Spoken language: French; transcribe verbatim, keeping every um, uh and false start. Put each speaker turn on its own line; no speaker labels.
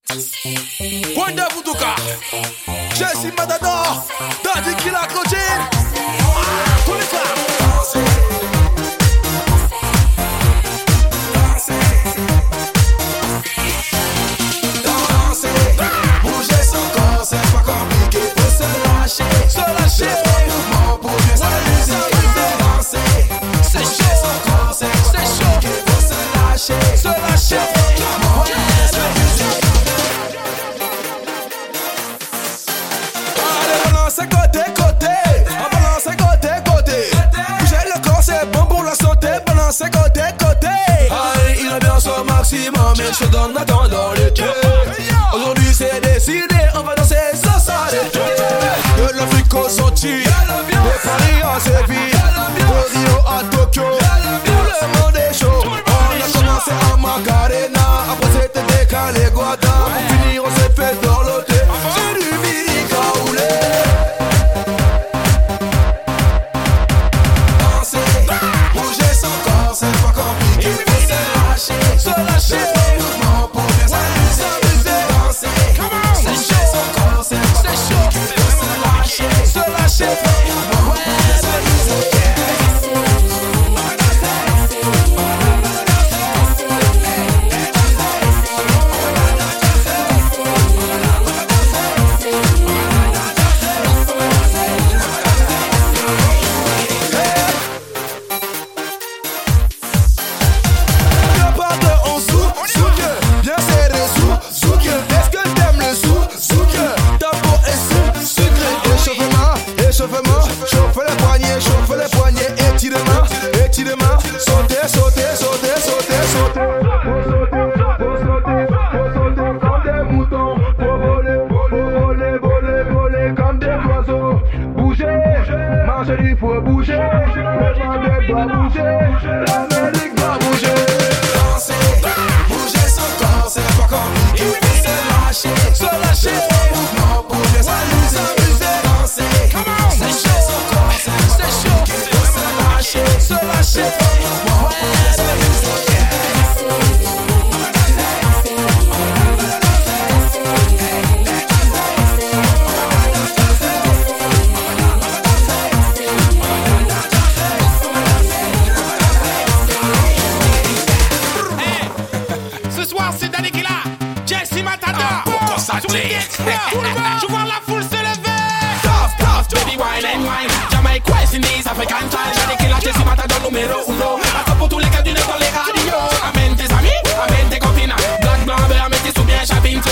Wanda Butuka, Jesse Matador, Daddy Killa Claudine, tous les femmes.
Bouger son corps, c'est pas compliqué, faut se lâcher,
se lâcher,
mouvement pour bien s'amuser, danser.
C'est chaud,
son corps, c'est compliqué, faut se lâcher,
se lâcher,
mouvement pour bien s'amuser.
Allez, balance côté, côté, en balance côté, côté. Bouger le corps, c'est bon pour la santé, balance côté, côté. Allez, il a bien son maximum, mais je te donne ma temps dans l'été. Aujourd'hui c'est décidé, on va danser sans s'arrêter. De l'Afrique au Santi, de Paris à Séville, de Rio à Tokyo, tout le monde est chaud. On a commencé à Macarena, après c'était décalé Guada. Pour finir on s'est fait dorloter, c'est du mini caoulé.
Danser, bouger son corps, c'est pas compliqué, faut se lâcher,
Se lâcher,
mouvement pour bien s'amuser.
c'est chaud, c'est chaud, se lâcher, viens pas de on souk, souk, viens serrer sous, souk. Est-ce que t'aimes le sou, souk? Ta peau est sou, sucré. Échauffement, échauffement, chauffe les poignets, chauffe les poignets. Étirement, étirement, sauter, sauter, sauter, sauter, sauter. Faut sauter, faut sauter, faut sauter comme des moutons. Faut voler, faut voler, voler, voler comme des oiseaux. Bouger, marcher, il faut bouger. Le monde doit bouger, l'Amérique doit bouger.
Danser, bouger son corps, c'est pas compliqué, faut se lâcher,
Se lâcher,
mouvement pour bien s'amuser, danser.
c'est chaud,
Son corps, c'est
c'est chaud,
faut se lâcher,
se lâcher.
mouvement pour bien s'amuser.
Ce soir c'est Daddy Killa, Jesse Matador. Sur les decks, je vois la foule se lever. Tough, tough, baby wine and wine. Jamaica, West Indies, African time. Daddy Killa, Jesse Matador numéro uno. Hasta pour tous les cas du net dans les radios. Amène tes amis, amène tes copines. Black, blanc, beurre, mets tes sous bien chavines.